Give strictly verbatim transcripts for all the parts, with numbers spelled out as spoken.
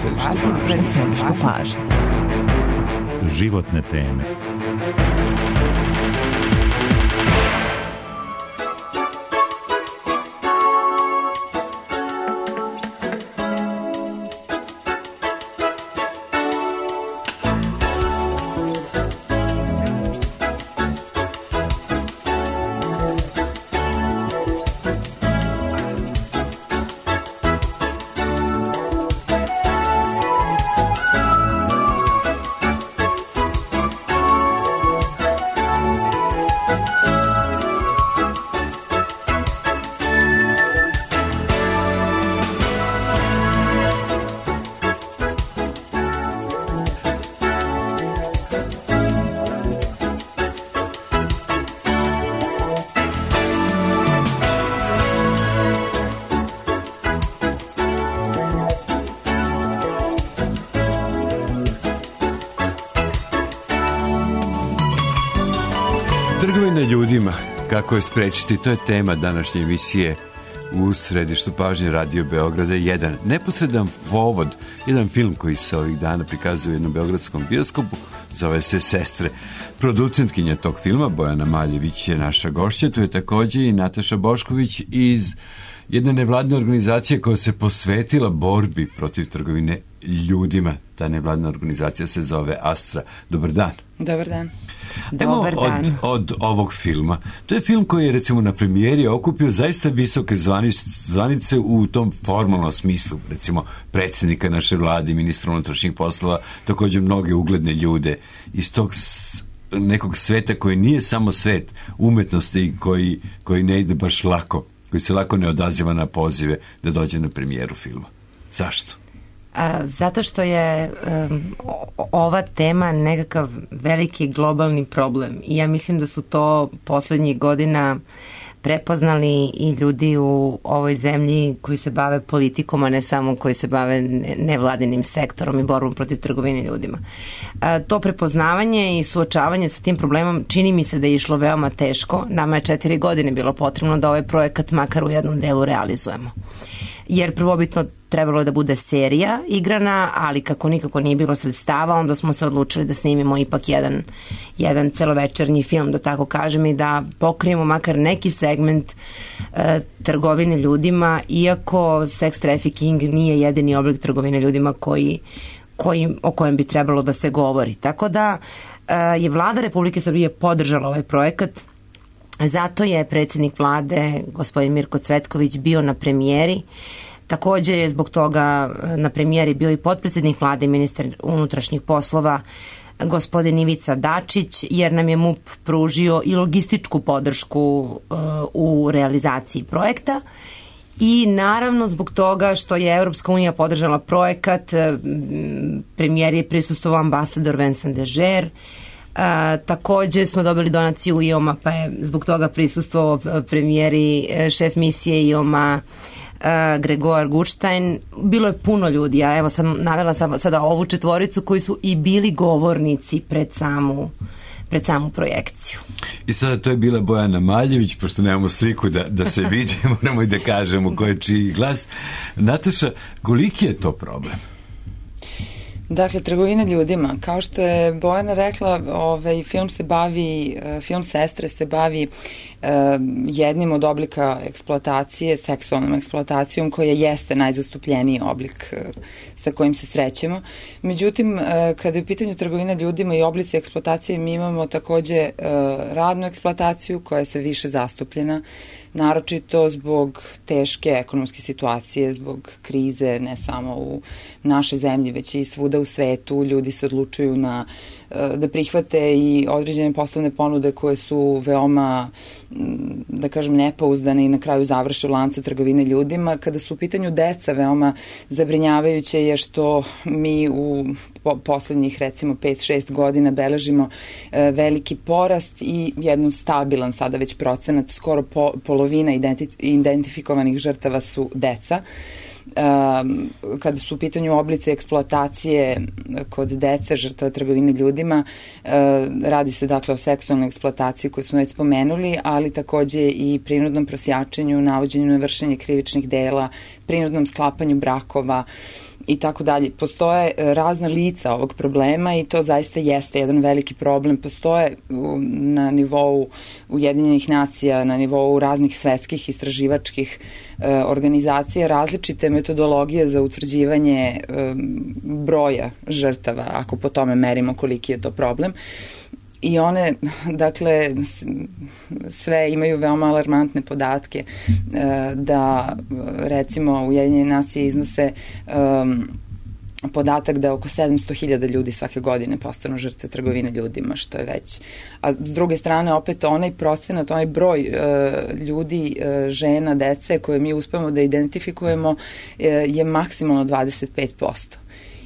središtu pažnje. Životne teme. Trgovina ljudima, kako je sprečiti, to je tema današnje emisije u središtu pažnje Radio Beograda jedan. Neposredan povod, jedan film koji se ovih dana prikazuje u jednom beogradskom bioskopu, zove se Sestre. Producentkinja tog filma, Bojana Maljević, je naša gošća, tu je također i Nataša Bošković iz jedne nevladne organizacije koja se posvetila borbi protiv trgovine ljudima. Ta nevladna organizacija se zove Astra. Dobar dan. Dobar dan. Evo, Dobar dan. Od, od ovog filma. To je film koji je recimo na premijeri okupio zaista visoke zvanice, zvanice u tom formalnom smislu. Recimo predsjednika naše vlade, ministra unutrašnjih poslova, također mnoge ugledne ljude iz tog nekog sveta koji nije samo svet umetnosti koji, koji ne ide baš lako, koji se lako ne odaziva na pozive da dođe na premijeru filma. Zašto? A, zato što je um, ova tema nekakav veliki globalni problem i ja mislim da su to poslednjih godina prepoznali i ljudi u ovoj zemlji koji se bave politikom, a ne samo koji se bave nevladinim sektorom i borbom protiv trgovine ljudima. A, to prepoznavanje i suočavanje sa tim problemom čini mi se da je išlo veoma teško. Nama je četiri godine bilo potrebno da ovaj projekat makar u jednom delu realizujemo. Jer prvobitno trebalo je da bude serija igrana, ali kako nikako nije bilo sredstava, onda smo se odlučili da snimimo ipak jedan, jedan celovečernji film, da tako kažem, i da pokrijemo makar neki segment e, trgovine ljudima, iako sex trafficking nije jedini oblik trgovine ljudima koji, koji, o kojem bi trebalo da se govori. Tako da e, je Vlada Republike Srbije podržala ovaj projekat. Zato je predsjednik vlade, gospodin Mirko Cvetković, bio na premijeri. Također je zbog toga na premijeri bio i potpredsjednik vlade i ministar unutrašnjih poslova, gospodin Ivica Dačić, jer nam je M U P pružio i logističku podršku uh, u realizaciji projekta. I naravno zbog toga što je Europska unija podržala projekat, premijer je prisustvovao ambasador Vincent Dežer. Uh, također smo dobili donaciju I O M-a, pa je zbog toga prisustvovao premijeri šef misije I O M-a uh, Gregor Gutstein. Bilo je puno ljudi, ja evo sam navela sam sada ovu četvoricu koji su i bili govornici pred samu pred samu projekciju. I sada to je bila Bojana Maljević, pošto nemamo sliku da, da se vidi, moramo i da kažemo ko je čiji glas. Nataša, koliki je to problem? Dakle, trgovina ljudima. Kao što je Bojana rekla, ovaj film se bavi, film Sestre se bavi uh, jednim od oblika eksploatacije, seksualnom eksploatacijom, koja jeste najzastupljeniji oblik uh, sa kojim se srećemo. Međutim, uh, kada je u pitanju trgovina ljudima i oblici eksploatacije, mi imamo takođe uh, radnu eksploataciju koja je sve više zastupljena, naročito zbog teške ekonomske situacije, zbog krize, ne samo u našoj zemlji, već i svuda u svetu. Ljudi se odlučuju na, da prihvate i određene poslovne ponude koje su veoma, da kažem, nepouzdane i na kraju završe u lancu trgovine ljudima. Kada su u pitanju deca, veoma zabrinjavajuće je što mi u poslednjih recimo pet šest godina beležimo veliki porast i jednu stabilan sada već procenat, skoro po, polovina identi, identifikovanih žrtava su deca. Um, kada su u pitanju oblice eksploatacije kod dece žrtava trgovine ljudima, uh, radi se dakle o seksualnoj eksploataciji koju smo već spomenuli, ali takođe i prinudnom prosjačenju, navođenju na vršenje krivičnih dela, prinudnom sklapanju brakova i tako dalje. Postoje razna lica ovog problema i to zaista jeste jedan veliki problem. Postoje na nivou Ujedinjenih nacija, na nivou raznih svetskih istraživačkih e, organizacija različite metodologije za utvrđivanje e, broja žrtava, ako po tome merimo koliki je to problem. I one, dakle, sve imaju veoma alarmantne podatke da, recimo, Ujedinjene nacije iznose um, podatak da oko sedamsto hiljada ljudi svake godine postanu žrtve trgovine ljudima, što je već. A s druge strane, opet, onaj procenat, onaj broj uh, ljudi, uh, žena, dece koje mi uspemo da identifikujemo uh, je maksimalno dvadeset pet posto.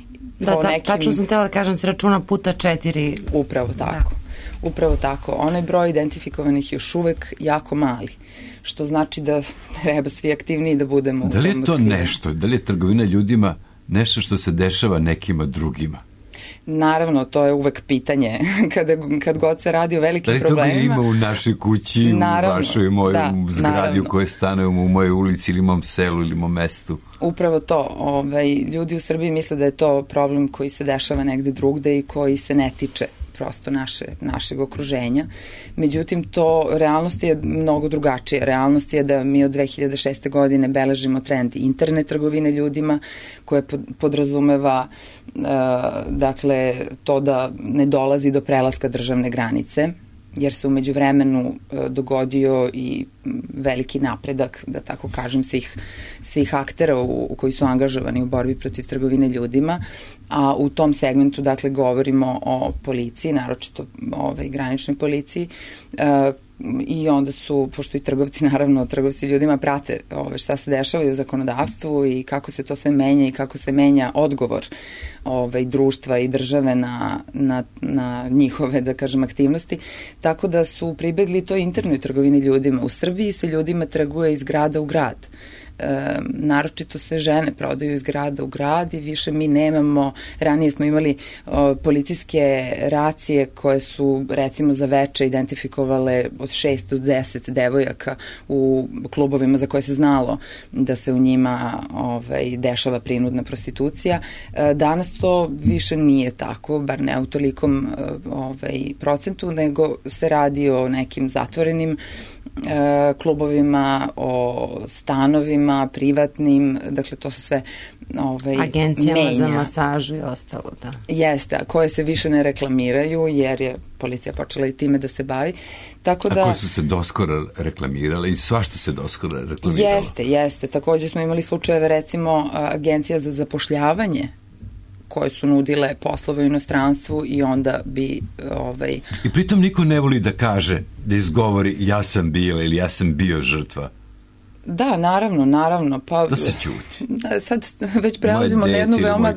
Da, ta, nekim... tačno sam tela da kažem, se računa puta četiri. Upravo tako. Da. Upravo tako. Onaj broj identifikovanih je još uvek jako mali, što znači da treba svi aktivniji da budemo u tom otkrivanju. Da li je to nešto? Da li je trgovina ljudima nešto što se dešava nekima drugima? Naravno, to je uvek pitanje kada, kad god se radi o velikim problemima. Da li toga ima u našoj kući, naravno, u vašoj, mojoj da, zgradi naravno. U kojoj stanujemo, u mojoj ulici ili mom selu ili mom mestu? Upravo to. Ovaj, ljudi u Srbiji misle da je to problem koji se dešava negde drugde i koji se ne tiče prosto naše, našeg okruženja. Međutim, to realnost je mnogo drugačija. Realnost je da mi od dve hiljade šeste. godine beležimo trend internet trgovine ljudima, koje podrazumeva uh, dakle, to da ne dolazi do prelaska državne granice, jer se umeđu vremenu dogodio i veliki napredak, da tako kažem, svih, svih aktera u, u koji su angažovani u borbi protiv trgovine ljudima, a u tom segmentu, dakle, govorimo o policiji, naročito ovaj, graničnoj policiji, uh, i onda su, pošto i trgovci, naravno, trgovci ljudima prate ove, šta se dešava u zakonodavstvu i kako se to sve menja i kako se menja odgovor ove, društva i države na, na, na njihove, da kažem, aktivnosti. Tako da su pribegli to internoj trgovini ljudima. U Srbiji se ljudima trguje iz grada u grad. E, naročito se žene prodaju iz grada u grad i više mi nemamo, ranije smo imali o, policijske racije koje su recimo za veče identifikovale od šest do deset devojaka u klubovima za koje se znalo da se u njima ovaj, dešava prinudna prostitucija. E, danas to više nije tako, bar ne u tolikom ovaj, procentu, nego se radi o nekim zatvorenim klubovima, o stanovima privatnim, dakle to su sve ovaj, agencijama menja. Za masažu i ostalo, da. Jeste, koje se više ne reklamiraju jer je policija počela i time da se bavi. Tako da, a koje su se doskoro reklamirale i svašta se doskoro reklamiralo. Jeste, jeste. Takođe smo imali slučajeve, recimo, agencija za zapošljavanje koje su nudile poslove u inostranstvu i onda bi ovaj... I pritom niko ne voli da kaže, da izgovori ja sam bila ili ja sam bio žrtva. Da, naravno, naravno. Pa, da se čuti. Sad već prelazimo na jednu veoma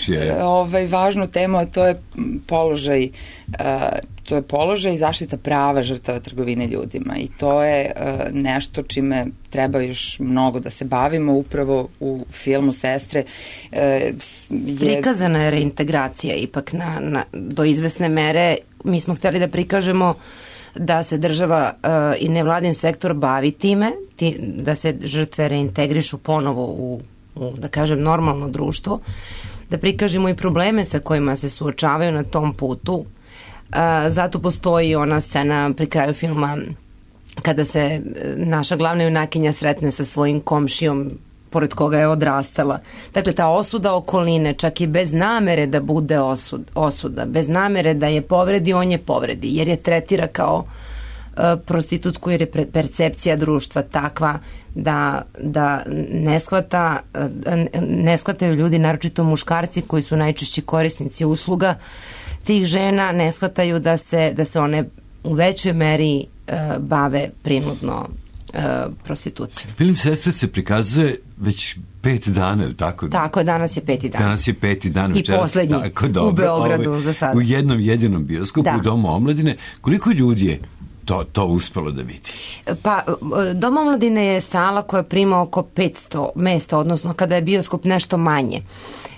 ovaj, važnu temu, a to je položaj uh, to je položaj i zaštita prava žrtava trgovine ljudima i to je uh, nešto čime treba još mnogo da se bavimo. Upravo u filmu Sestre uh, je... prikazana je reintegracija ipak na, na, do izvesne mere. Mi smo hteli da prikažemo da se država uh, i nevladin sektor bavi time, ti, da se žrtve reintegrišu ponovo u, u, da kažem, normalno društvo, da prikažemo i probleme sa kojima se suočavaju na tom putu. Uh, zato postoji ona scena pri kraju filma kada se naša glavna junakinja sretne sa svojim komšijom pored koga je odrastala. Dakle, ta osuda okoline, čak i bez namere da bude osud, osuda, bez namere da je povredi, on je povredi, jer je tretira kao uh, prostitutku, jer je percepcija društva takva da, da ne shvata, uh, ne shvataju ljudi, naročito muškarci koji su najčešći korisnici usluga tih žena, ne shvataju da se, da se one u većoj meri uh, bave prinudno prostitucijom. Film Sestre se prikazuje već pet dana, ili tako? Tako, danas je peti dan. Danas je peti dan. I poslednji tako, dobro, u Beogradu ovaj, za sada. U jednom jedinom bioskopu, da. U Domu omladine. Koliko ljudi je to, to uspelo da vidi? Pa, Dom omladine je sala koja prima oko petsto mesta, odnosno kada je bioskop nešto manje.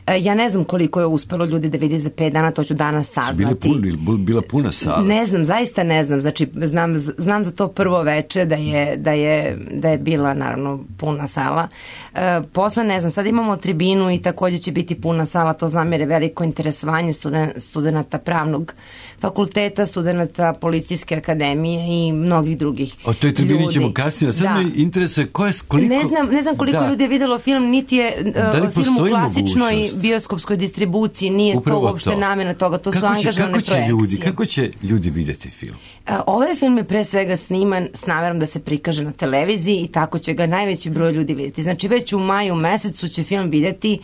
Ja ne znam koliko je uspelo ljudi da vidi za pet dana, to ću danas saznati. Bila, pun, bila puna sala? Ne znam, zaista ne znam. Znači, znam, znam za to prvo veče da je, da je, da je bila, naravno, puna sala. E, posle, ne znam, sad imamo tribinu i takođe će biti puna sala, to znam jer je veliko interesovanje studen, studenta pravnog fakulteta, studenta policijske akademije i mnogih drugih ljudi. O toj tribini ćemo kasnije, a sad da. me interesuje ko je, koliko... Ne znam, ne znam koliko da. ljudi je videlo film, niti je uh, film u klasičnoj mogućnost? bioskopskoj distribuciji, nije Upravo to uopšte to. namena toga, to kako su angažovane kako će projekcije. Ljudi, kako će ljudi videti film? Uh, ovaj film je pre svega sniman s namerom da se prikaže na televiziji i tako će ga najveći broj ljudi vidjeti. Znači već u maju mesecu će film vidjeti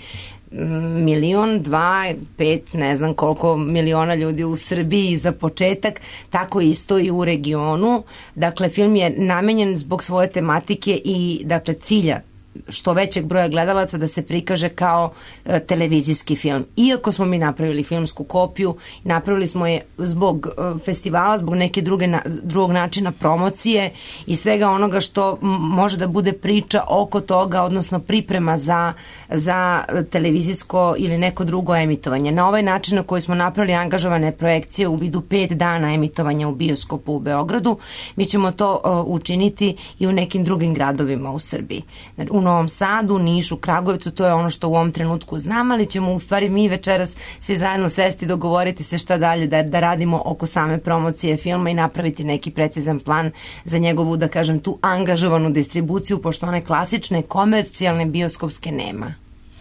milion, dva, pet, ne znam koliko miliona ljudi u Srbiji za početak, tako isto i u regionu. Dakle, film je namenjen zbog svoje tematike i, dakle, cilja što većeg broja gledalaca da se prikaže kao e, televizijski film. Iako smo mi napravili filmsku kopiju, napravili smo je zbog e, festivala, zbog neke druge na, drugog načina promocije i svega onoga što m, može da bude priča oko toga, odnosno priprema za, za televizijsko ili neko drugo emitovanje. Na ovaj način na koji smo napravili angažovane projekcije u vidu pet dana emitovanja u bioskopu u Beogradu, mi ćemo to e, učiniti i u nekim drugim gradovima u Srbiji. U Novom Sadu, Nišu, Kragujevcu, to je ono što u ovom trenutku znam, ali ćemo u stvari mi večeras svi zajedno sesti, dogovoriti se šta dalje da, da radimo oko same promocije filma i napraviti neki precizan plan za njegovu, da kažem, tu angažovanu distribuciju, pošto one klasične, komercijalne, bioskopske nema.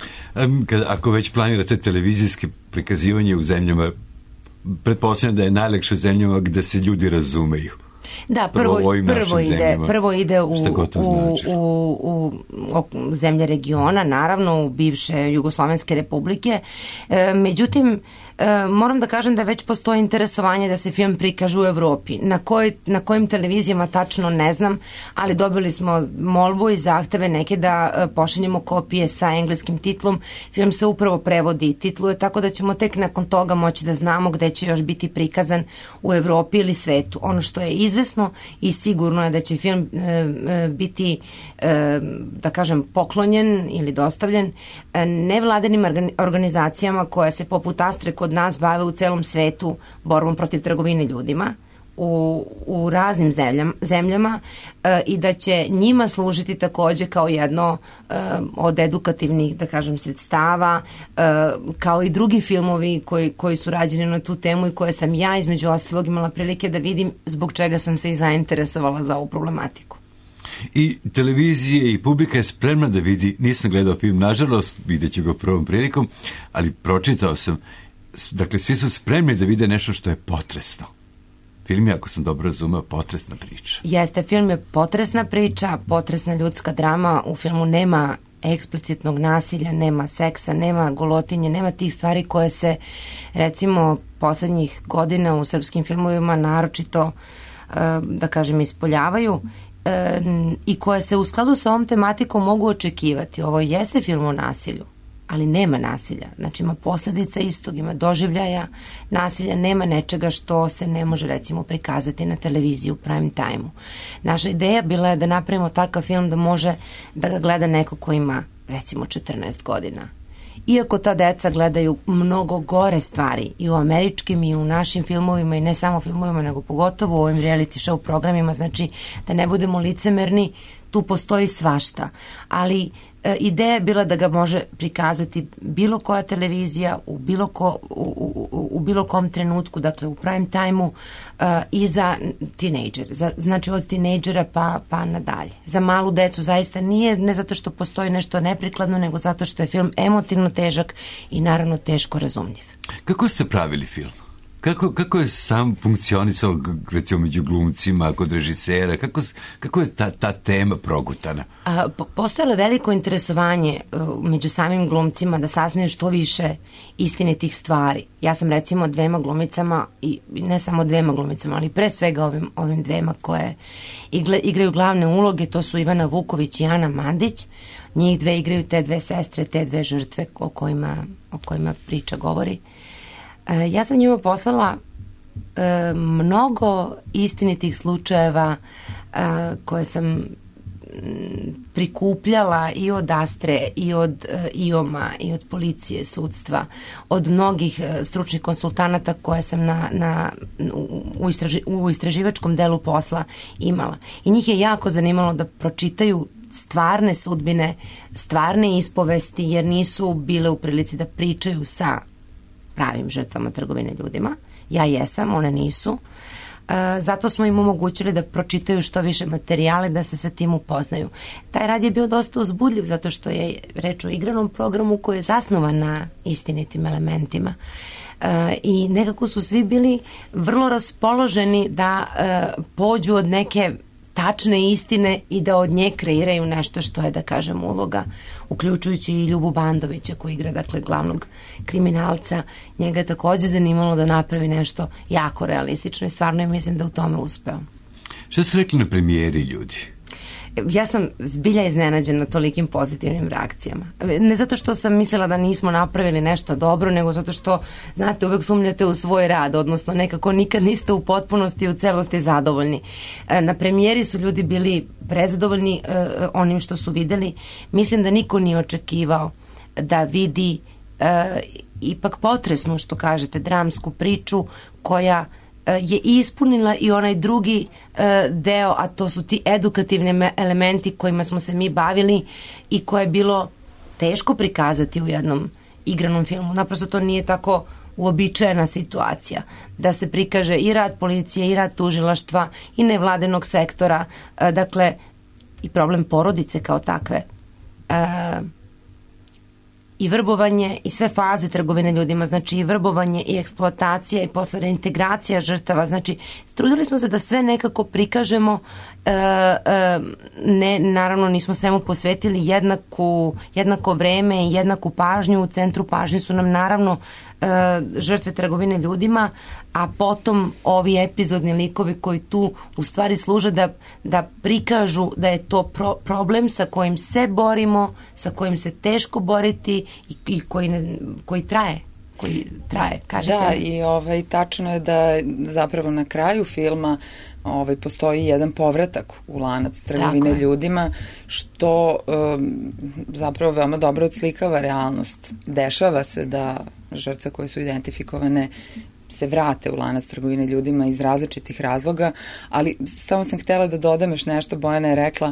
Ako već planirate televizijske prikazivanje u zemljama, pretpostavljam da je najlakše u zemljama gde se ljudi razumeju. Da, prvo, prvo, ide, prvo ide u, u, u, u, u zemlje regiona, naravno u bivše Jugoslovenske republike. E, međutim, e, moram da kažem da već postoji interesovanje da se film prikaže u Evropi. Na, koj, na kojim televizijama tačno ne znam, ali dobili smo molbu i zahteve neke da pošaljemo kopije sa engleskim titlom. Film se upravo prevodi i titluje, tako da ćemo tek nakon toga moći da znamo gde će još biti prikazan u Evropi ili svetu. Ono što je izvesno i sigurno je da će film e, e, biti, e, da kažem, poklonjen ili dostavljen e, nevladinim organizacijama koje se poput Astre kod nas bave u celom svetu borbom protiv trgovine ljudima u, u raznim zemljama, zemljama e, i da će njima služiti takođe kao jedno e, od edukativnih, da kažem, sredstava, e, kao i drugi filmovi koji, koji su rađeni na tu temu i koje sam ja između ostalog imala prilike da vidim, zbog čega sam se i zainteresovala za ovu problematiku. I televizije i publika je spremna da vidi, nisam gledao film, nažalost, vidjet ću ga prvom prilikom, ali pročitao sam, dakle, svi su spremni da vide nešto što je potresno. Film je, ako sam dobro razumeo, potresna priča. Jeste, film je potresna priča, potresna ljudska drama. U filmu nema eksplicitnog nasilja, nema seksa, nema golotinje, nema tih stvari koje se, recimo, poslednjih godina u srpskim filmovima naročito, da kažem, ispoljavaju i koje se u skladu sa ovom tematikom mogu očekivati. Ovo jeste film o nasilju, ali nema nasilja. Znači ima posledica istog, ima doživljaja nasilja, nema nečega što se ne može, recimo, prikazati na televiziji u prime time-u. Naša ideja bila je da napravimo takav film da može da ga gleda neko ko ima, recimo, četrnaest godina. Iako ta deca gledaju mnogo gore stvari i u američkim i u našim filmovima i ne samo filmovima, nego pogotovo u ovim reality show programima, znači da ne budemo licemerni, tu postoji svašta, ali e, ideja je bila da ga može prikazati bilo koja televizija u bilo, ko, u, u, u bilo kom trenutku, dakle u prime time-u e, i za tinejdžer, za, znači od tinejdžera pa, pa nadalje. Za malu decu zaista nije, ne zato što postoji nešto neprikladno, nego zato što je film emotivno težak i naravno teško razumljiv. Kako ste pravili film? Kako, kako je sam funkcionisao, recimo, među glumcima, kod režisera? Kako, kako je ta, ta tema progutana? A, po, postojalo veliko interesovanje uh, među samim glumcima da saznaju što više istinitih stvari. Ja sam, recimo, dvema glumicama, i ne samo dvema glumicama, ali pre svega ovim, ovim dvema koje igle, igraju glavne uloge, to su Ivana Vuković i Ana Mandić. Njih dve igraju te dve sestre, te dve žrtve o kojima, o kojima priča govori. Ja sam njima poslala e, mnogo istinitih slučajeva e, koje sam prikupljala i od Astre i od I O M-a i od policije, sudstva, od mnogih stručnih konsultanata koje sam na, na, u, istraži, u istraživačkom delu posla imala. I njih je jako zanimalo da pročitaju stvarne sudbine, stvarne ispovesti, jer nisu bile u prilici da pričaju sa pravim žrtvama trgovine ljudima. Ja jesam, one nisu. Zato smo im omogućili da pročitaju što više materijale, da se sa tim upoznaju. Taj rad je bio dosta uzbudljiv zato što je reč o igranom programu koji je zasnovan na istinitim elementima. I nekako su svi bili vrlo raspoloženi da pođu od neke tačne istine i da od nje kreiraju nešto što je, da kažem, uloga, uključujući i Ljubu Bandovića koji igra, dakle, glavnog kriminalca. Njega je takođe zanimalo da napravi nešto jako realistično i stvarno je, mislim, da u tome uspeo. Šta su rekli na premijeri ljudi? Ja sam zbilja iznenađena tolikim pozitivnim reakcijama. Ne zato što sam mislila da nismo napravili nešto dobro, nego zato što, znate, uvek sumnjate u svoj rad, odnosno nekako nikad niste u potpunosti i u celosti zadovoljni. Na premijeri su ljudi bili prezadovoljni uh, onim što su videli. Mislim da niko nije očekivao da vidi uh, ipak potresnu, što kažete, dramsku priču koja je ispunila i onaj drugi uh, deo, a to su ti edukativni elementi kojima smo se mi bavili i koje je bilo teško prikazati u jednom igranom filmu. Naprosto to nije tako uobičajena situacija da se prikaže i rad policije i rad tužilaštva i nevladenog sektora, uh, dakle i problem porodice kao takve. Uh, i vrbovanje i sve faze trgovine ljudima, znači i vrbovanje i eksploatacija i posle reintegracija žrtava, znači trudili smo se da sve nekako prikažemo, e, e, ne, naravno nismo svemu posvetili jednaku, jednako vreme i jednaku pažnju, u centru pažnje su nam naravno e, žrtve trgovine ljudima, a potom ovi epizodni likovi koji tu u stvari služe da, da prikažu da je to pro, problem sa kojim se borimo, sa kojim se teško boriti i, i koji, ne, koji traje. koji traje, kažete. Da, i ovaj, tačno je da zapravo na kraju filma ovaj, postoji jedan povratak u lanac trgovine ljudima, što um, zapravo veoma dobro odslikava realnost. Dešava se da žrtve koje su identifikovane se vrate u lanac trgovine ljudima iz različitih razloga, ali samo sam htjela da dodam još nešto. Bojana je rekla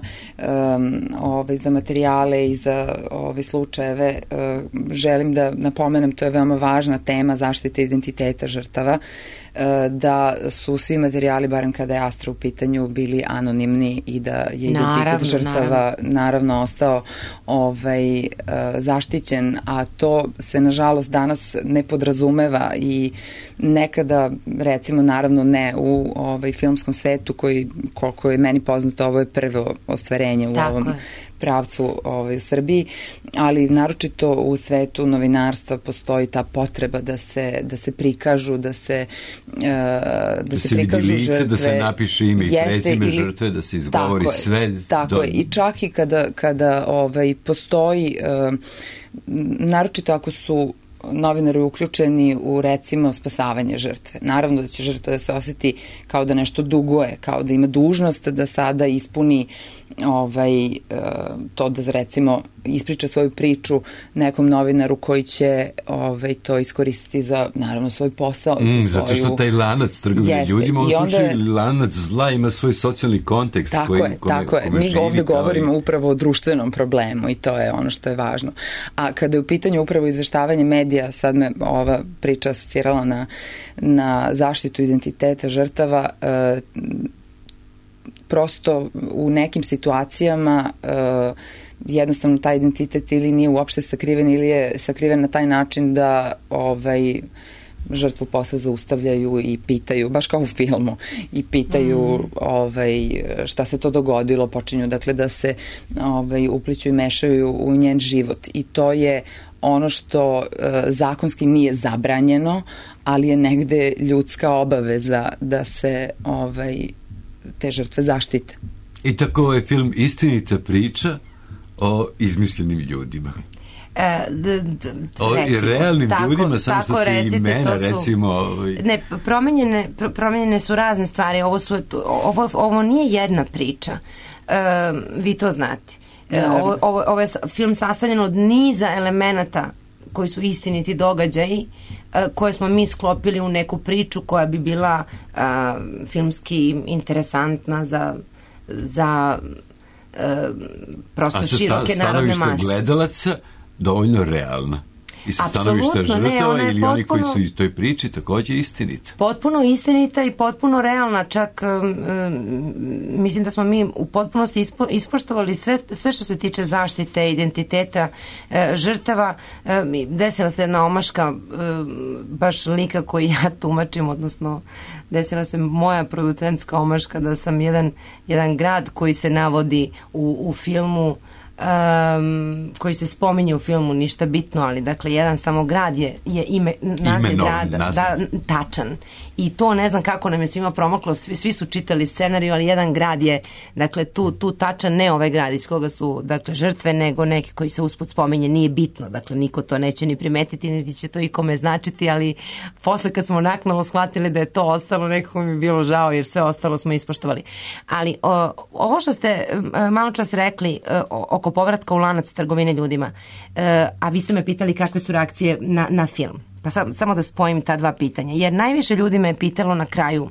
um, ovaj, za materijale i za ove slučajeve. Um, želim da napomenem, to je veoma važna tema zaštite identiteta žrtava, uh, da su svi materijali, barem kada je Astra u pitanju, bili anonimni i da je identitet naravno, žrtava naravno. naravno ostao ovaj, uh, zaštićen, a to se nažalost danas ne podrazumeva i nekada, recimo, naravno ne u ovaj, filmskom svetu koji, koliko je meni poznato, ovo je prvo ostvarenje u Tako ovom je. pravcu ovaj, u Srbiji, ali naročito u svetu novinarstva postoji ta potreba da se, da se prikažu, da se, uh, da, da se, se prikažu lice, žrtve. Da se napiše ime i prezime ili, žrtve, da se izgovori tako sve. Je, tako do... je, i čak i kada, kada ovaj, postoji, uh, naročito ako su novinari uključeni u, recimo, spasavanje žrtve. Naravno da će žrtva da se osjeti kao da nešto duguje, kao da ima dužnost da sada ispuni ovaj, to da, recimo, ispriča svoju priču nekom novinaru koji će ovaj, to iskoristiti za, naravno, svoj posao. Mm, za svoju... Zato što taj lanac trgovine ljudima, u onda... slučaju lanac zla ima svoj socijalni kontekst. Tako koji, je, kome, tako je. Mi ovde govorimo i... upravo o društvenom problemu i to je ono što je važno. A kada je u pitanju upravo izveštavanje medija, sad me ova priča asocirala na, na zaštitu identiteta žrtava, e, prosto u nekim situacijama uh, jednostavno taj identitet ili nije uopšte sakriven ili je sakriven na taj način da ovaj, žrtvu posle zaustavljaju i pitaju, baš kao u filmu, i pitaju mm. ovaj, šta se to dogodilo, počinju dakle da se ovaj, upliću i mešaju u njen život i to je ono što uh, zakonski nije zabranjeno, ali je negde ljudska obaveza da se ovaj, te žrtve zaštite. I tako je film istinita priča o izmišljenim ljudima. E, d, d, o recimo, realnim tako, ljudima, samo što su recite, imena, su, recimo... Ovaj... Ne, promenjene, promenjene su razne stvari. Ovo, su, ovo, ovo nije jedna priča. vi to znate. Ovo, ovo, ovo je film sastavljen od niza elemenata koji su istiniti događaji, koje smo mi sklopili u neku priču koja bi bila a, filmski interesantna za, za a, prosto široke narodne mase. A sa stanovišta gledalaca dovoljno realna? I sa stanovišta žrtava ili potpuno, oni koji su iz toj priči takođe istinita? Potpuno istinita i potpuno realna, čak um, mislim da smo mi u potpunosti ispo, ispoštovali sve, sve što se tiče zaštite identiteta uh, žrtava. Uh, desila se jedna omaška uh, baš lika koji ja tumačim, odnosno desila se moja producentska omaška da sam jedan, jedan grad koji se navodi u, u filmu Um, koji se spominje u filmu, ništa bitno, ali dakle jedan samo grad je, je ime, naziv grada da, tačan i to ne znam kako nam je svima promaklo, svi, svi su čitali scenariju, ali jedan grad je dakle tu, tu tačan, ne ovaj grad iz koga su dakle žrtve, nego neki koji se usput spominje, nije bitno, dakle niko to neće ni primetiti, niti će to ikome značiti, ali posle kad smo naknadno shvatili da je to ostalo, nekako mi je bilo žao jer sve ostalo smo ispoštovali. Ali o, ovo što ste malo čas rekli o, oko povratka u lanac trgovine ljudima, e, a vi ste me pitali kakve su reakcije na, na film. Pa sam, samo da spojim ta dva pitanja. Jer najviše ljudi me je pitalo na kraju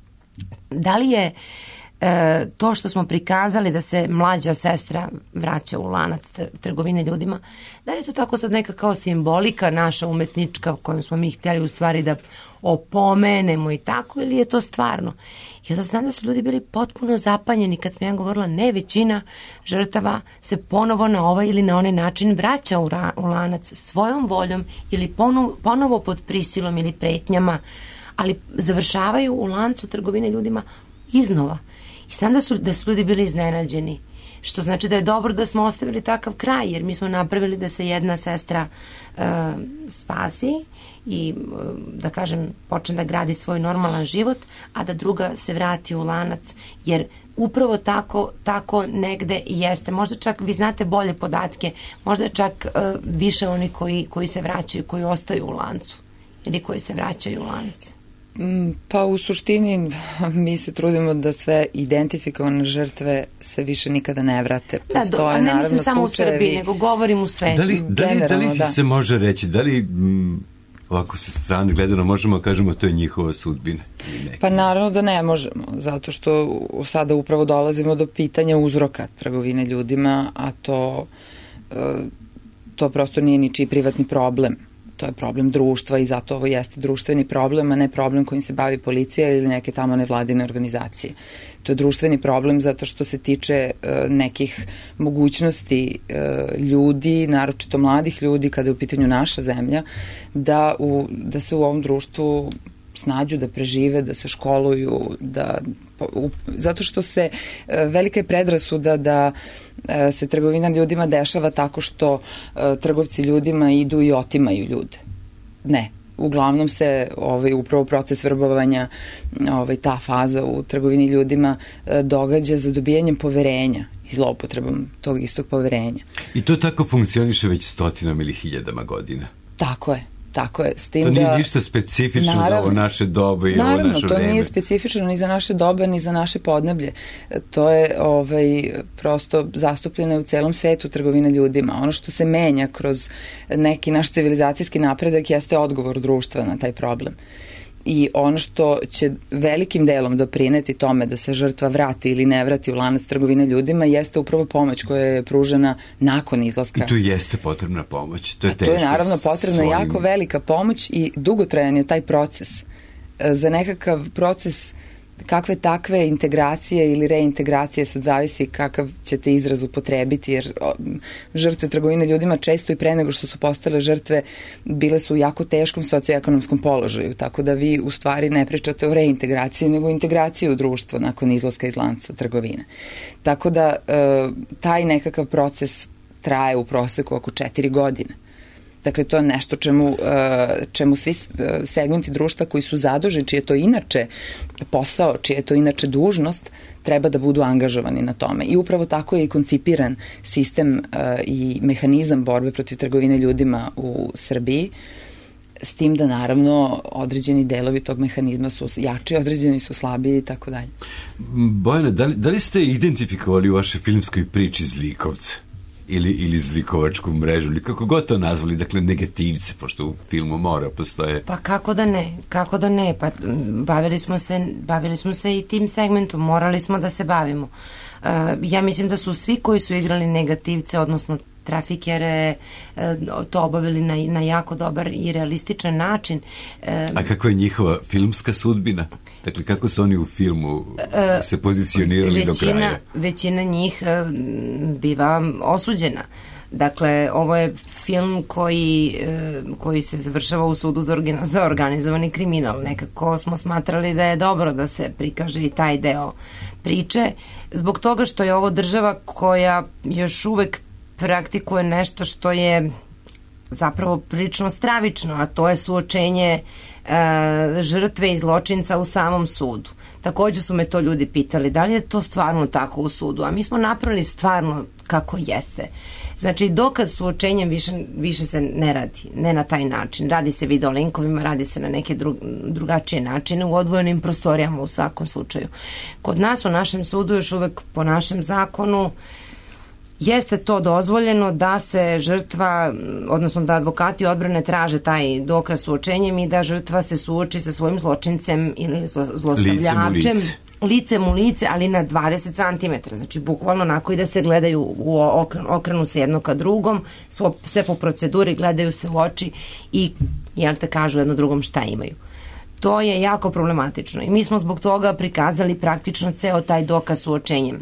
da li je e, to što smo prikazali da se mlađa sestra vraća u lanac trgovine ljudima, da li je to tako sad neka kao simbolika naša umetnička kojom smo mi htjeli u stvari da opomenemo i tako, ili je to stvarno? I onda znam da su ljudi bili potpuno zapanjeni kad sam ja govorila, ne, većina žrtava se ponovo na ovaj ili na onaj način vraća u, ra, u lanac svojom voljom ili ponovo, ponovo pod prisilom ili pretnjama, ali završavaju u lancu trgovine ljudima iznova. I znam da su, da su ljudi bili iznenađeni, što znači da je dobro da smo ostavili takav kraj, jer mi smo napravili da se jedna sestra uh, spasi i, uh, da kažem, počne da gradi svoj normalan život, a da druga se vrati u lanac, jer upravo tako, tako negde i jeste. Možda čak, vi znate bolje podatke, možda čak uh, više oni koji, koji se vraćaju, koji ostaju u lancu ili koji se vraćaju u lanac. Pa u suštini mi se trudimo da sve identifikovane žrtve se više nikada ne vrate. Da, do, a ne mislim samo slučajevi, u Srbiji, nego govorim u svetu. Da li, da li, da li da. se može reći, da li m, ovako sa strane gledano možemo kažemo to je njihova sudbina? Pa naravno da ne možemo, zato što sada upravo dolazimo do pitanja uzroka trgovine ljudima, a to, to prosto nije ničiji privatni problem. To je problem društva i zato ovo jeste društveni problem, a ne problem kojim se bavi policija ili neke tamo nevladine organizacije. To je društveni problem zato što se tiče uh, nekih mogućnosti uh, ljudi, naročito mladih ljudi, kada je u pitanju naša zemlja, da, u, da se u ovom društvu snađu, da prežive, da se školuju, da, u, zato što se uh, velika je predrasuda da uh, se trgovina ljudima dešava tako što uh, trgovci ljudima idu i otimaju ljude. Ne. Uglavnom se ovaj, upravo proces vrbovanja, ovaj, ta faza u trgovini ljudima uh, događa za dobijanjem poverenja i zloupotrebom tog istog poverenja. I to tako funkcioniše već stotinama ili hiljadama godina. Tako je. Tako je, s tim to nije da, ništa specifično naravno, za ovo naše doba i naravno, ovo naše vreme. Naravno, to nije specifično ni za naše doba, ni za naše podneblje. To je ovaj, prosto zastupljeno u celom svetu trgovina ljudima. Ono što se menja kroz neki naš civilizacijski napredak jeste odgovor društva na taj problem. I ono što će velikim delom doprineti tome da se žrtva vrati ili ne vrati u lanac trgovine ljudima jeste upravo pomoć koja je pružena nakon izlaska. I tu jeste potrebna pomoć. To je, to je naravno potrebna svojim... jako velika pomoć i dugotrajan je taj proces. Za nekakav proces kakve takve integracije ili reintegracije, sad zavisi kakav ćete izraz upotrebiti, jer žrtve trgovine ljudima često i pre nego što su postale žrtve bile su u jako teškom socioekonomskom položaju, tako da vi u stvari ne pričate o reintegraciji, nego integraciji u društvo nakon izlaska iz lanca trgovine. Tako da taj nekakav proces traje u proseku oko četiri godine. Dakle, to je nešto čemu, čemu svi segmenti društva koji su zaduženi, čije je to inače posao, čije je to inače dužnost, treba da budu angažovani na tome. I upravo tako je i koncipiran sistem i mehanizam borbe protiv trgovine ljudima u Srbiji. s tim da naravno određeni delovi tog mehanizma su jači, određeni su slabiji i tako dalje. Bojana, da li, da li ste identifikovali u vašoj filmskoj priči zlikovce? Ili, ili zlikovačku mrežu, ili kako god to nazvali, dakle negativce, pošto u filmu mora postoje. Pa kako da ne, kako da ne, pa bavili smo se, bavili smo se i tim segmentom, morali smo da se bavimo. Uh, ja mislim da su svi koji su igrali negativce, odnosno trafikere, uh, to obavili na, na jako dobar i realističan način. Uh, A kako je njihova filmska sudbina? Dakle, kako su oni u filmu uh, se pozicionirali većina, do kraja? Većina njih uh, biva osuđena. Dakle, ovo je film koji, koji se završava u sudu za, za organizovani kriminal. Nekako smo smatrali da je dobro da se prikaže i taj deo priče, zbog toga što je ovo država koja još uvek praktikuje nešto što je zapravo prilično stravično, a to je suočenje e, žrtve i zločinca u samom sudu. Takođe su me to ljudi pitali, da li je to stvarno tako u sudu, a mi smo napravili stvarno kako jeste. Znači, dokaz suočenjem više, više se ne radi, ne na taj način. Radi se video linkovima, radi se na neke dru, drugačije načine, u odvojenim prostorijama u svakom slučaju. Kod nas u našem sudu još uvek po našem zakonu jeste to dozvoljeno da se žrtva, odnosno da advokati odbrane traže taj dokaz suočenjem i da žrtva se suoči sa svojim zločincem ili zlostavljačem. Licem u lice, ali na dvadeset centimetara, znači bukvalno onako i da se gledaju u okren, okrenu se jedno ka drugom, sve po proceduri, gledaju se u oči i jel te kažu jedno drugom šta imaju. To je jako problematično i mi smo zbog toga prikazali praktično ceo taj dokaz suočenjem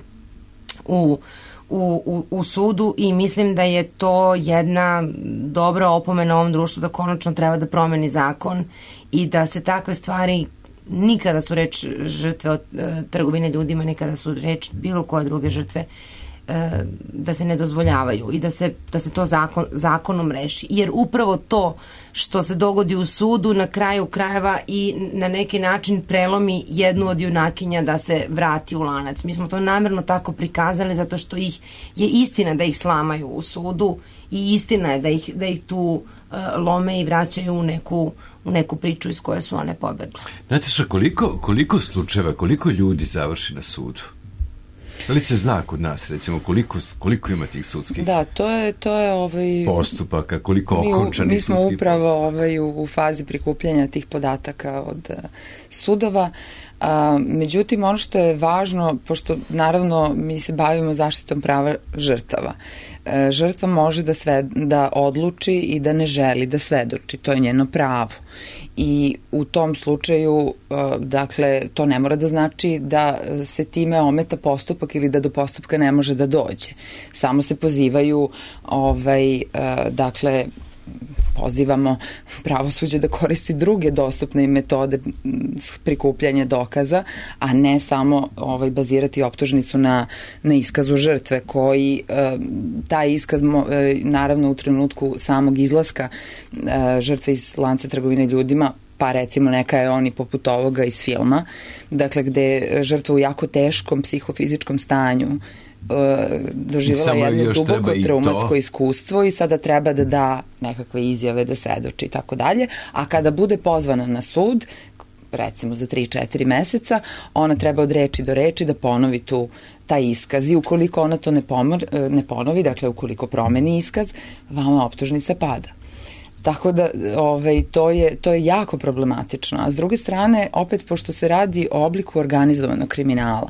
u U, u, u sudu i mislim da je to jedna dobra opomena ovom društvu da konačno treba da promeni zakon i da se takve stvari, nikada su reč žrtve od e, trgovine ljudima, nikada su reč bilo koje druge žrtve, e, da se ne dozvoljavaju i da se, da se to zakon, zakonom reši. Jer upravo to što se dogodi u sudu na kraju krajeva i na neki način prelomi jednu od junakinja da se vrati u lanac. Mi smo to namerno tako prikazali zato što ih je istina da ih slamaju u sudu i istina je da ih, da ih tu uh, lome i vraćaju u neku, u neku priču iz koje su one pobegle. Nataša, koliko, koliko slučajeva, koliko ljudi završi na sudu? Da li se zna kod nas, recimo, koliko, koliko ima tih sudskih da, to je, to je ovaj, postupaka, koliko okončanih sudskih postupaka? Mi smo upravo ovaj, u, u fazi prikupljanja tih podataka od uh, sudova. A, međutim, ono što je važno, pošto naravno mi se bavimo zaštitom prava žrtava, e, žrtva može da, sve, da odluči i da ne želi da svedoči, to je njeno pravo. I u tom slučaju, e, dakle, to ne mora da znači da se time ometa postupak ili da do postupka ne može da dođe. Samo se pozivaju, ovaj, e, dakle, pozivamo pravosuđe da koristi druge dostupne metode prikupljanja dokaza, a ne samo ovaj, bazirati optužnicu na, na iskazu žrtve, koji e, taj iskaz mo, e, naravno u trenutku samog izlaska e, žrtve iz lanca trgovine ljudima, pa recimo neka je oni poput ovoga iz filma, dakle gde žrtva u jako teškom psihofizičkom stanju doživjela jedno duboko traumatsko iskustvo i sada treba da da nekakve izjave, da svedoči i tako dalje, a kada bude pozvana na sud, recimo za tri četiri meseca, ona treba od reči do reči da ponovi tu taj iskaz i ukoliko ona to ne, pomor, ne ponovi, dakle ukoliko promeni iskaz, vama optužnica pada. Tako da ovaj, to, je, to je jako problematično. A s druge strane, opet pošto se radi o obliku organizovanog kriminala,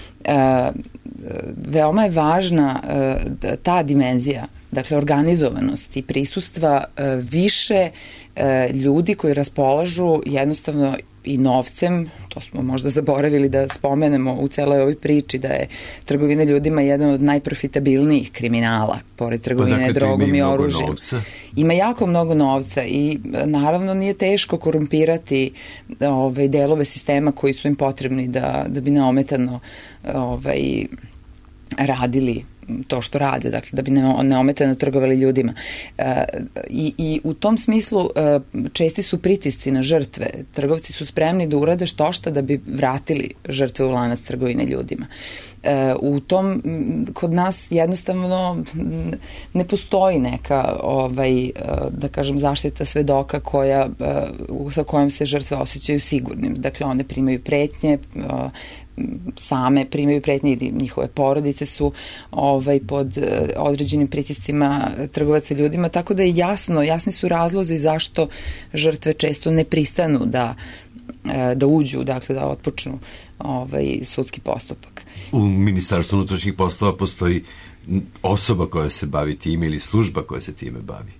e, veoma je važna e, ta dimenzija, dakle organizovanost i prisustva e, više e, ljudi koji raspolažu jednostavno i novcem, to smo možda zaboravili da spomenemo u celoj ovoj priči, da je trgovina ljudima jedan od najprofitabilnijih kriminala, pored trgovine pa dakle, drogom i oružjem. Novca. Ima jako mnogo novca i naravno nije teško korumpirati ovaj, delove sistema koji su im potrebni da, da bi neometano ovaj, radili to što rade, dakle da bi neometano trgovali ljudima. I, i u tom smislu česti su pritisci na žrtve. Trgovci su spremni da urade štošta da bi vratili žrtve u lanac trgovine ljudima. U tom, kod nas jednostavno ne postoji neka ovaj, da kažem zaštita svedoka koja, sa kojom se žrtve osjećaju sigurnim. Dakle, one primaju pretnje, same primaju pretnje ili njihove porodice su ovaj, pod određenim pritiscima trgovaca ljudima, tako da je jasno, jasni su razlozi zašto žrtve često ne pristanu da, da uđu, dakle da otpočnu ovaj, sudski postupak. U Ministarstvu unutrašnjih poslova postoji osoba koja se bavi time ili služba koja se time bavi?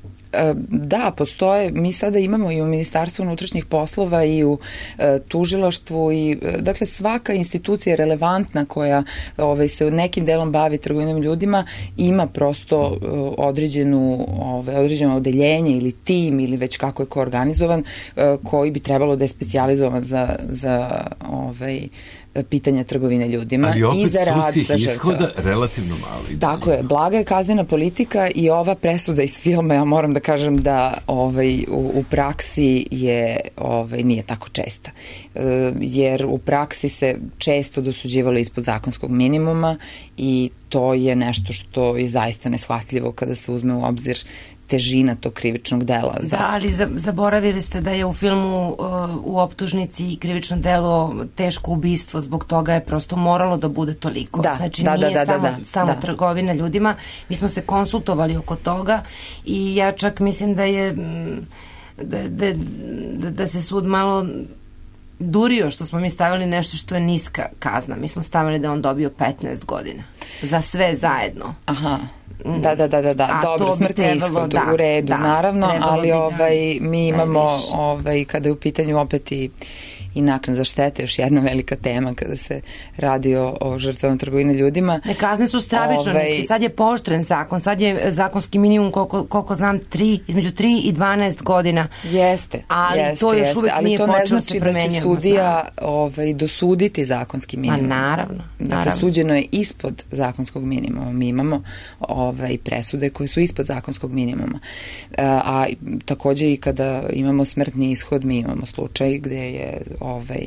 Da, postoje. Mi sada imamo i u Ministarstvu unutrašnjih poslova i u e, tužilaštvu i dakle svaka institucija relevantna koja ovaj, se nekim delom bavi trgovinom ljudima ima prosto e, određenu, ovaj, određeno odeljenje ili tim ili već kako je ko organizovan e, koji bi trebalo da je specijalizovan za, za ovaj, pitanja trgovine ljudima i za rad sa žrtvama. Ishoda relativno malo. Tako je, blaga je kaznena politika i ova presuda iz filma, ja moram da kažem da ovaj, u, u praksi je, ovaj, nije tako česta. E, jer u praksi se često dosuđivalo ispod zakonskog minimuma i to je nešto što je zaista neshvatljivo kada se uzme u obzir težina tog krivičnog dela. Da, ali zaboravili ste da je u filmu uh, u optužnici krivično delo teško ubistvo, zbog toga je prosto moralo da bude toliko. Da, znači da, nije da, da, samo, da, samo da. trgovina ljudima. Mi smo se konsultovali oko toga i ja čak mislim da je da, da, da, da se sud malo durio što smo mi stavili nešto što je niska kazna. Mi smo stavili da on dobio petnaest godina. Za sve zajedno. Aha. Da, da, da, da, da. Dobro, smrtni ishod da, u redu, da, naravno, ali ovaj, da, mi imamo, ovaj, kada je u pitanju opet i i naknada za štete, još jedna velika tema kada se radi o, o žrtvama trgovine ljudima. Ne, kazne su stravično ovaj, niske. Sad je pooštren zakon, sad je zakonski minimum koliko, koliko znam tri, između tri i dvanaest godina. Jeste, ali jeste, to još jeste, uvijek ali nije to ne počelo znači se da će sudija ovaj, dosuditi zakonski minimum. Ma naravno. Dakle, naravno. suđeno je ispod zakonskog minimuma. Mi imamo ovaj, presude koje su ispod zakonskog minimuma. A, a takođe i kada imamo smrtni ishod, mi imamo slučaj gde je ovaj,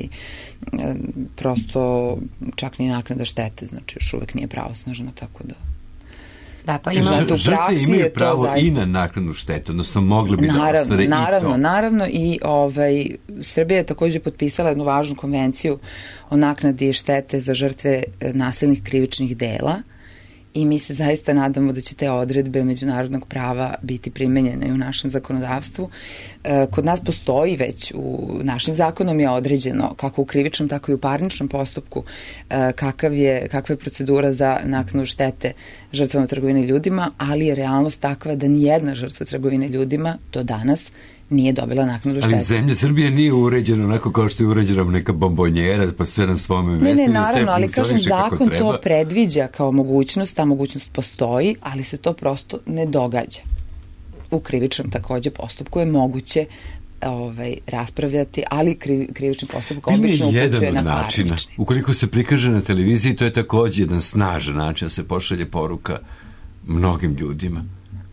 prosto čak ni naknada štete, znači još uvek nije pravosnažno, tako da Da, pa ima... Žrtve imaju pravo i na naknadnu štetu, odnosno mogli bi naravno, da ostvare naravno, i to. Naravno, i ovaj, Srbija je takođe potpisala jednu važnu konvenciju o naknadi štete za žrtve nasilnih krivičnih dela i mi se zaista nadamo da će te odredbe međunarodnog prava biti primenjene i u našem zakonodavstvu. Kod nas postoji već, u našim zakonom je određeno kako u krivičnom, tako i u parničnom postupku kakav je, kakva je procedura za naknadu štete žrtvama trgovine ljudima, ali je realnost takva da nijedna žrtva trgovine ljudima do danas nije dobila naknadu štete. Ali zemlja Srbije nije uređena onako kao što je uređena neka bombonjera, pa sve na svome mestu. Ne, ne, naravno, ali kažem, zakon to predviđa kao mogućnost, ta mogućnost postoji, ali se to prosto ne događa. U krivičnom takođe postupku je moguće ovaj, raspravljati, ali kriv, krivični postupak obično upućuje na parnični. Ukoliko se prikaže na televiziji, to je takođe jedan snažan način da se pošalje poruka mnogim ljudima.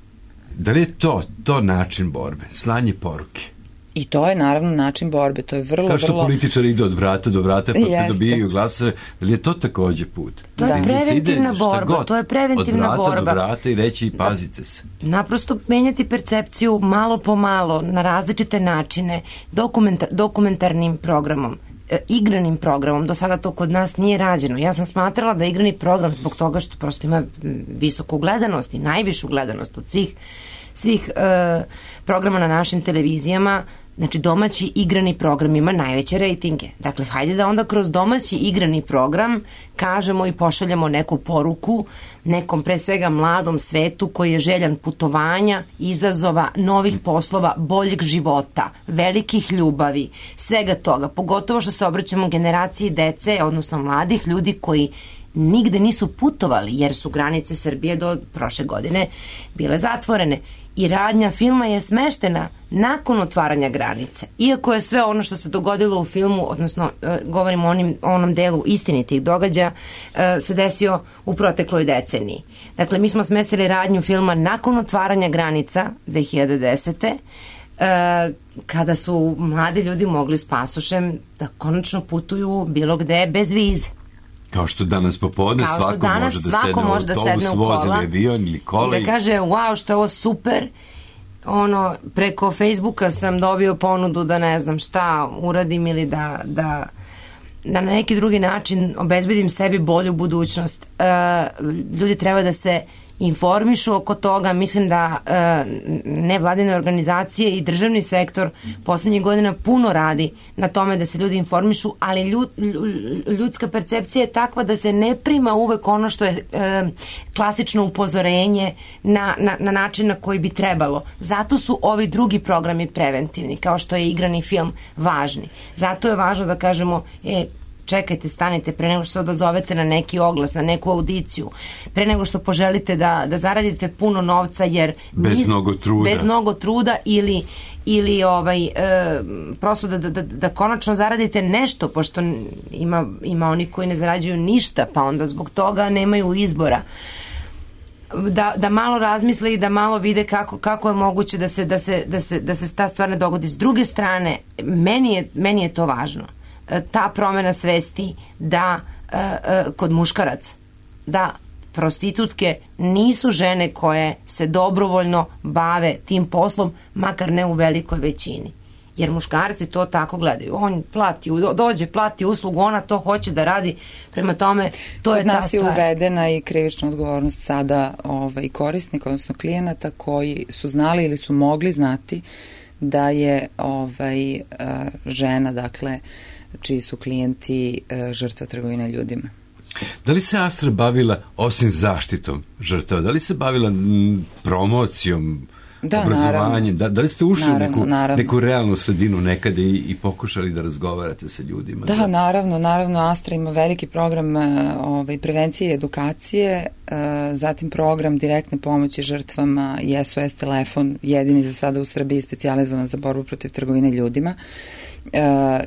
Da li je to, to način borbe? Slanje poruke? I to je naravno način borbe. To je vrlo, vrlo... Kao što vrlo... političari idu od vrata do vrata pa dobijaju glasove. Da li je to takođe put? To je da. preventivna borba. God, to je preventivna od borba. Od vrata do vrata i reći pazite se. Naprosto menjati percepciju malo po malo na različite načine dokumenta, dokumentarnim programom, igranim programom. Do sada to kod nas nije rađeno. Ja sam smatrala da igrani program zbog toga što prosto ima visoku gledanost i najvišu gledanost od svih svih e, programa na našim televizijama, znači domaći igrani program ima najveće rejtinge. Dakle, hajde da onda kroz domaći igrani program kažemo i pošaljemo neku poruku nekom pre svega mladom svetu koji je željan putovanja, izazova, novih poslova, boljeg života, velikih ljubavi, svega toga. Pogotovo što se obraćamo generaciji dece, odnosno mladih ljudi koji nigde nisu putovali jer su granice Srbije do prošle godine bile zatvorene i radnja filma je smeštena nakon otvaranja granice. Iako je sve ono što se dogodilo u filmu, odnosno e, govorimo o onim, onom delu istinitih događaja, e, se desio u protekloj deceniji. Dakle, mi smo smestili radnju filma nakon otvaranja granica dve hiljade desete. E, kada su mladi ljudi mogli s pasošem da konačno putuju bilo gde bez vize. Kao što danas popodne Kao svako danas može da svako sedne u može da autobus, sedne u voz kola ili avion ili kola i da kaže wow što je ovo super. Ono, preko Facebooka sam dobio ponudu da ne znam šta uradim ili da, da, da na neki drugi način obezbedim sebi bolju budućnost. E, ljudi treba da se informišu oko toga. Mislim da e, nevladine organizacije i državni sektor poslednjih godina puno radi na tome da se ljudi informišu, ali ljud, ljudska percepcija je takva da se ne prima uvek ono što je e, klasično upozorenje na, na, na način na koji bi trebalo. Zato su ovi drugi programi preventivni, kao što je igrani film, važni. Zato je važno da kažemo, e, čekajte, stanite pre nego što se odazovete na neki oglas, na neku audiciju, pre nego što poželite da, da zaradite puno novca, jer bez nis, mnogo truda, bez mnogo truda ili, ili ovaj, e, prosto da, da, da, da konačno zaradite nešto, pošto ima, ima oni koji ne zarađuju ništa, pa onda zbog toga nemaju izbora. Da, da malo razmisle i da malo vide kako, kako je moguće da se, da, se, da, se, da se ta stvar ne dogodi. S druge strane, meni je, meni je to važno. Ta promena svesti da e, e, kod muškaraca da prostitutke nisu žene koje se dobrovoljno bave tim poslom, makar ne u velikoj većini. Jer muškarci to tako gledaju. On plati, dođe, plati uslugu, ona to hoće da radi, prema tome to je ta stvar. Kod nas je uvedena i krivična odgovornost sada ovaj, korisnika, odnosno klijenata koji su znali ili su mogli znati da je ovaj, žena, dakle, čiji su klijenti e, žrtva trgovine ljudima. Da li se Astra bavila, osim zaštitom žrtava, da li se bavila m, promocijom, da, obrazovanjem? Da, da li ste ušli naravno, u neku, neku realnu sredinu nekada i, i pokušali da razgovarate sa ljudima? Da, da, naravno, naravno Astra ima veliki program e, ovaj, prevencije i edukacije, e, zatim program direktne pomoći žrtvama i S O S telefon, jedini za sada u Srbiji specijalizovan za borbu protiv trgovine ljudima. E,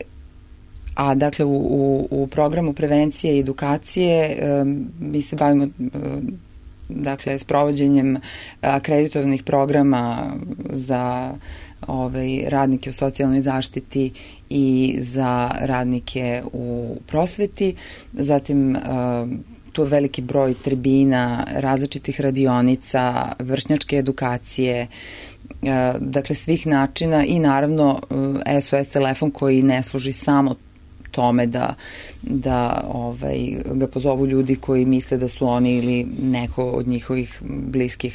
A dakle u, u, u programu prevencije i edukacije um, mi se bavimo um, dakle sprovođenjem akreditovanih programa za ovaj, radnike u socijalnoj zaštiti i za radnike u prosveti. Zatim um, tu veliki broj tribina, različitih radionica, vršnjačke edukacije, uh, dakle svih načina i naravno uh, S O S telefon koji ne služi samo tome da, da ovaj, ga pozovu ljudi koji misle da su oni ili neko od njihovih bliskih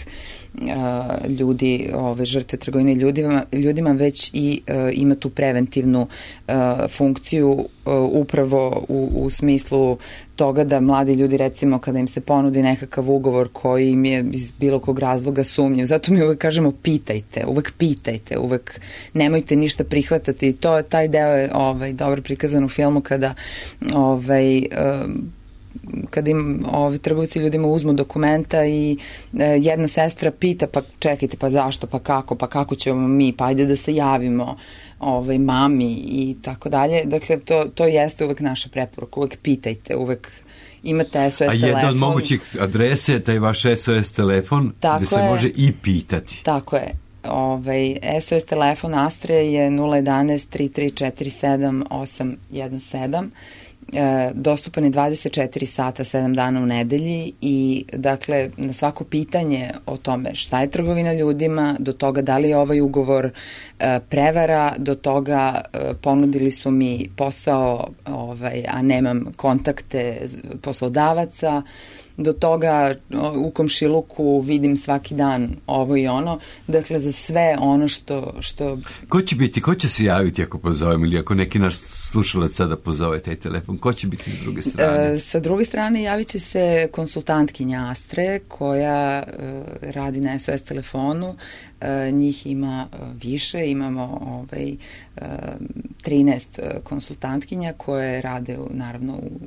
uh, ljudi, ove žrtve trgovine ljudima, ljudima već i uh, ima tu preventivnu uh, funkciju uh, upravo u, u smislu toga da mladi ljudi recimo kada im se ponudi nekakav ugovor koji im je iz bilo kog razloga sumnjiv, zato mi uvek kažemo pitajte, uvek pitajte, uvek nemojte ništa prihvatati i to, taj deo je ovaj, dobro prikazan u filmu kada ovaj, um, kada im ovi trgovci ljudima uzmu dokumenta i e, jedna sestra pita pa čekajte, pa zašto, pa kako, pa kako ćemo mi, pa ajde da se javimo ovaj, mami i tako dalje. Dakle, to, to jeste uvek naša preporuka, uvek pitajte, uvek imate S O S telefon. A jedna od mogućih adrese je taj vaš S O S telefon tako gde se je, može i pitati. Tako je. Ovaj, S O S telefon Astre je nula jedanaest tri tri četiri sedam osam jedan sedam. E, dostupan je dvadeset četiri sata, sedam dana u nedelji i dakle na svako pitanje o tome šta je trgovina ljudima, do toga da li je ovaj ugovor e, prevara, do toga e, ponudili su mi posao, ovaj, a nemam kontakte poslodavaca, do toga u komšiluku vidim svaki dan ovo i ono, dakle za sve ono što... što... Ko će biti, ko će se javiti ako pozovem ili ako neki naš slušalac sada pozove taj telefon, ko će biti s druge strane? E, sa druge strane javit će se konsultantkinja Astre koja e, radi na S O S telefonu, e, njih ima više, imamo ovaj, e, trinaest konsultantkinja koje rade u, naravno u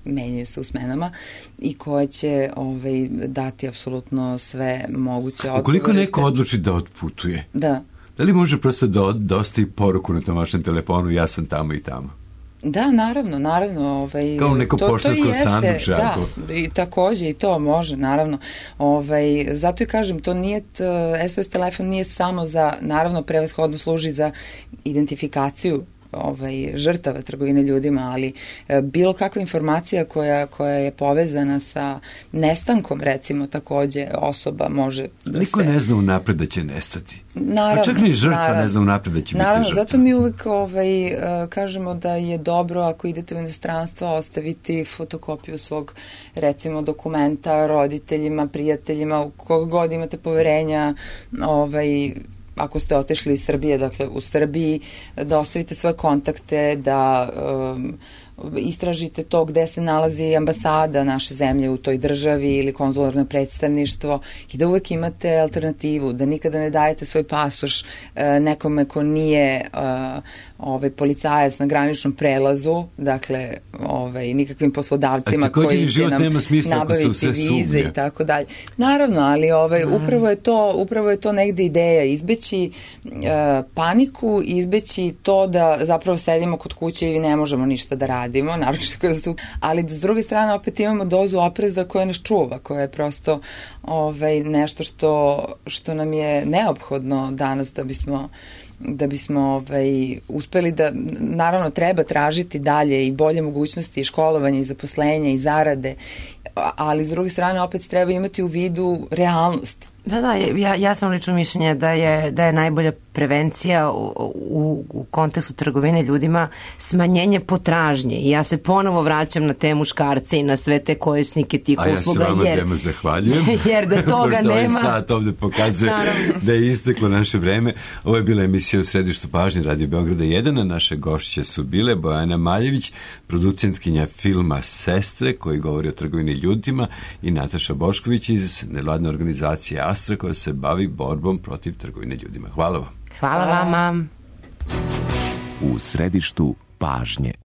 menjaju se u smenama i koje će ovaj, dati apsolutno sve moguće odgovore. Ukoliko neko odluči da otputuje, da. Da li može prosto da dostavi poruku na tom vašem telefonu, ja sam tamo i tamo? Da, naravno, naravno. Ovaj, kao neko poštansko sanduče. Da, i takođe i to može, naravno. Ovaj, zato i kažem, to nije, S O S telefon nije samo za, naravno, prevashodno služi za identifikaciju ovaj, žrtava trgovine ljudima, ali e, bilo kakva informacija koja, koja je povezana sa nestankom, recimo, takođe osoba može da Niko se... ne zna unapred da će nestati. Naravno. Pa čak ni žrtva naravno, ne zna unapred da će naravno, biti žrtva. Zato mi uvek ovaj, uh, kažemo da je dobro ako idete u inostranstvo ostaviti fotokopiju svog, recimo, dokumenta roditeljima, prijateljima, u kog god imate poverenja, ovaj, ako ste otešli iz Srbije, dakle u Srbiji, da ostavite svoje kontakte, da um, istražite to gde se nalazi ambasada naše zemlje u toj državi ili konzularno predstavništvo i da uvek imate alternativu, da nikada ne dajete svoj pasoš uh, nekome ko nije uh, ovaj, policajac na graničnom prelazu, dakle ovaj, nikakvim poslodavcima koji će nam nabaviti vize i tako dalje. Naravno, ali ovaj, upravo, je to, upravo je to negde ideja, izbeći uh, paniku, izbeći to da zapravo sedimo kod kuće i ne možemo ništa da radimo, naročito kada su, ali da s druge strane opet imamo dozu opreza koja nas čuva, koja je prosto ovaj, nešto što, što nam je neophodno danas da bismo da bismo ovaj, uspeli da, naravno treba tražiti dalje i bolje mogućnosti i školovanja i zaposlenja i zarade, ali s druge strane opet treba imati u vidu realnost. Da, da, ja, ja sam lično mišljenja da je, da je najbolja prevencija u, u, u kontekstu trgovine ljudima smanjenje potražnje. I ja se ponovo vraćam na te muškarce i na sve te korisnike tih usluga. usluga. A ja se vama jer, dema zahvaljujem. Jer da toga Pošto nema. ovaj sat ovde pokazuje da je isteklo naše vreme. Ovo je bila emisija u središtu pažnje Radio Beograda jedan, a naše gošće su bile Bojana Maljević, producentkinja filma Sestre, koji govori o trgovini ljudima, i Nataša Bošković iz nevladne organizacije Astra, koja se bavi borbom protiv trgovine ljudima. Hvala vam. Hvala vama. U središtu pažnje.